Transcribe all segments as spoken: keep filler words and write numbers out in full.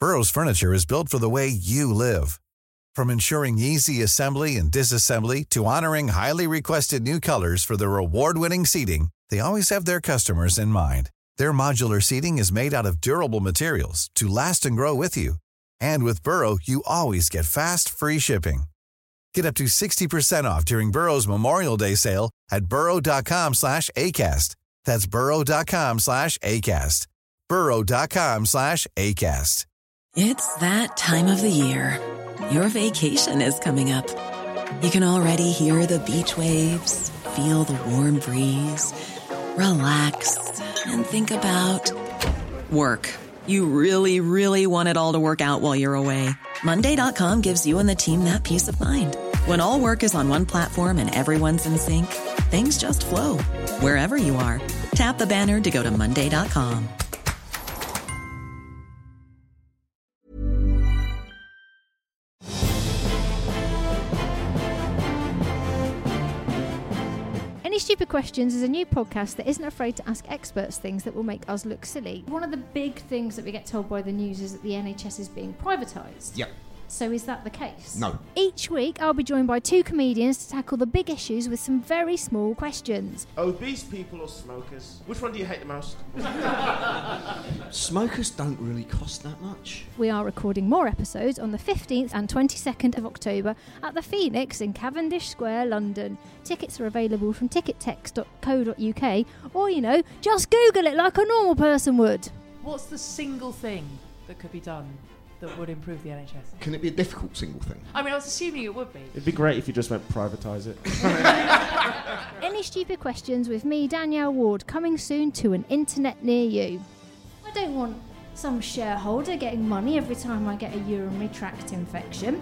Burrow's furniture is built for the way you live. From ensuring easy assembly and disassembly to honoring highly requested new colors for their award-winning seating, they always have their customers in mind. Their modular seating is made out of durable materials to last and grow with you. And with Burrow, you always get fast, free shipping. Get up to sixty percent off during Burrow's Memorial Day sale at burrow.com slash ACAST. That's burrow.com slash ACAST. burrow.com slash ACAST. It's that time of the year. Your vacation is coming up. You can already hear the beach waves, feel the warm breeze, relax, and think about work. You really, really want it all to work out while you're away. Monday dot com gives you and the team that peace of mind. When all work is on one platform and everyone's in sync, things just flow. Wherever you are, tap the banner to go to Monday dot com. Any Stupid Questions is a new podcast that isn't afraid to ask experts things that will make us look silly. One of the big things that we get told by the news is that the N H S is being privatised. Yep. So is that the case? No. Each week I'll be joined by two comedians to tackle the big issues with some very small questions. Obese people or smokers? Which one do you hate the most? Smokers don't really cost that much. We are recording more episodes on the fifteenth and twenty-second of October at the Phoenix in Cavendish Square, London. Tickets are available from ticket text dot co dot uk, or, you know, just Google it like a normal person would. What's the single thing that could be done that would improve the N H S? Can it be a difficult single thing? I mean, I was assuming it would be. It'd be great if you just went privatise it. Any Stupid Questions with me, Danielle Ward, coming soon to an internet near you. I don't want some shareholder getting money every time I get a urinary tract infection.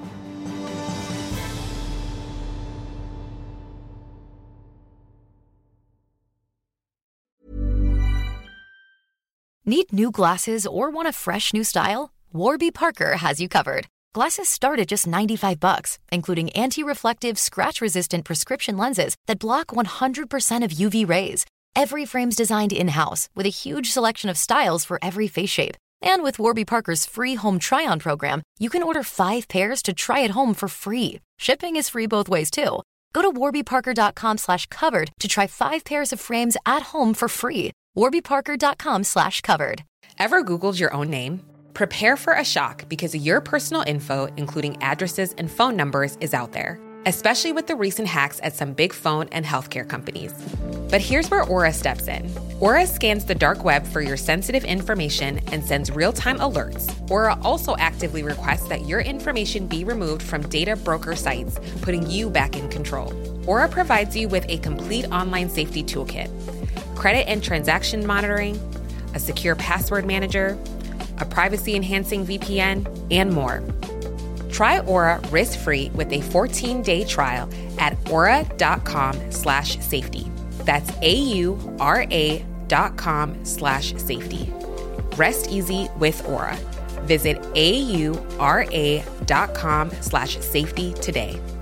Need new glasses or want a fresh new style? Warby Parker has you covered. Glasses start at just ninety-five bucks, including anti-reflective, scratch-resistant prescription lenses that block one hundred percent of U V rays. Every frame's designed in-house with a huge selection of styles for every face shape. And with Warby Parker's free home try-on program, you can order five pairs to try at home for free. Shipping is free both ways, too. Go to warbyparker.com slash covered to try five pairs of frames at home for free. warbyparker.com slash covered. Ever Googled your own name? Prepare for a shock because your personal info, including addresses and phone numbers, is out there, especially with the recent hacks at some big phone and healthcare companies. But here's where Aura steps in. Aura scans the dark web for your sensitive information and sends real-time alerts. Aura also actively requests that your information be removed from data broker sites, putting you back in control. Aura provides you with a complete online safety toolkit, credit and transaction monitoring, a secure password manager, a privacy-enhancing V P N, and more. Try Aura risk-free with a fourteen-day trial at aura.com slash safety. That's A-U-R-A dot com slash safety. Rest easy with Aura. Visit A-U-R-A dot com slash safety today.